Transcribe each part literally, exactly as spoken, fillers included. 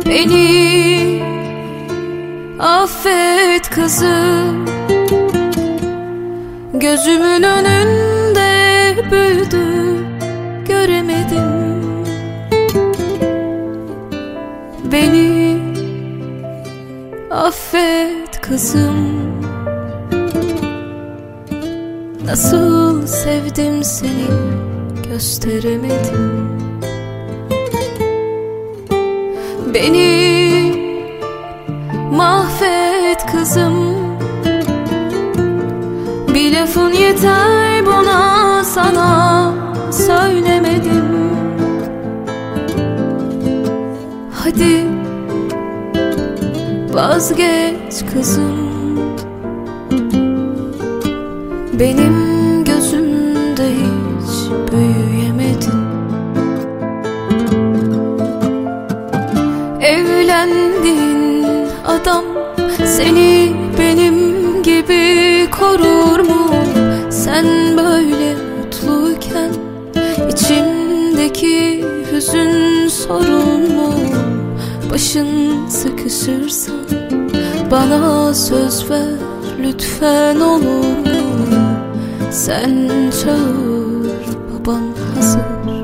Beni affet kızım, gözümün önünde büyüdü, göremedim. Beni affet kızım, nasıl sevdim seni gösteremedim. Beni mahvet kızım, bir lafın yeter buna, sana söylemedim. Hadi vazgeç kızım, benim gözümde hiç büyüyemedin. Evlendiğin adam seni benim gibi korur mu? Sen böyle mutluyken içimdeki hüzün sorun mu? Başın sıkışırsa bana söz ver lütfen, olur mu? Sen çağır, baban hazır.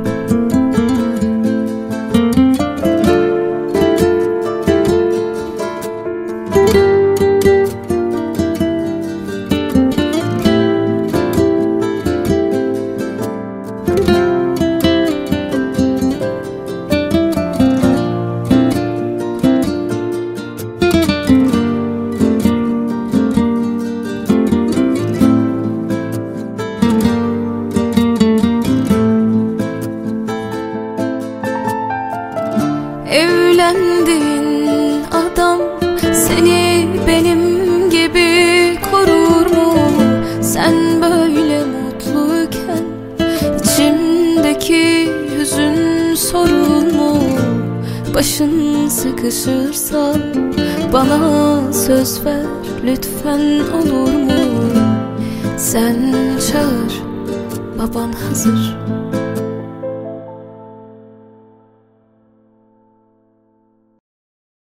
Evlendiğin adam seni benim gibi korur mu? Sen böyle mutluyken içimdeki hüzün sorun mu? Başın sıkışırsa bana söz ver lütfen, olur mu? Sen çağır, baban hazır.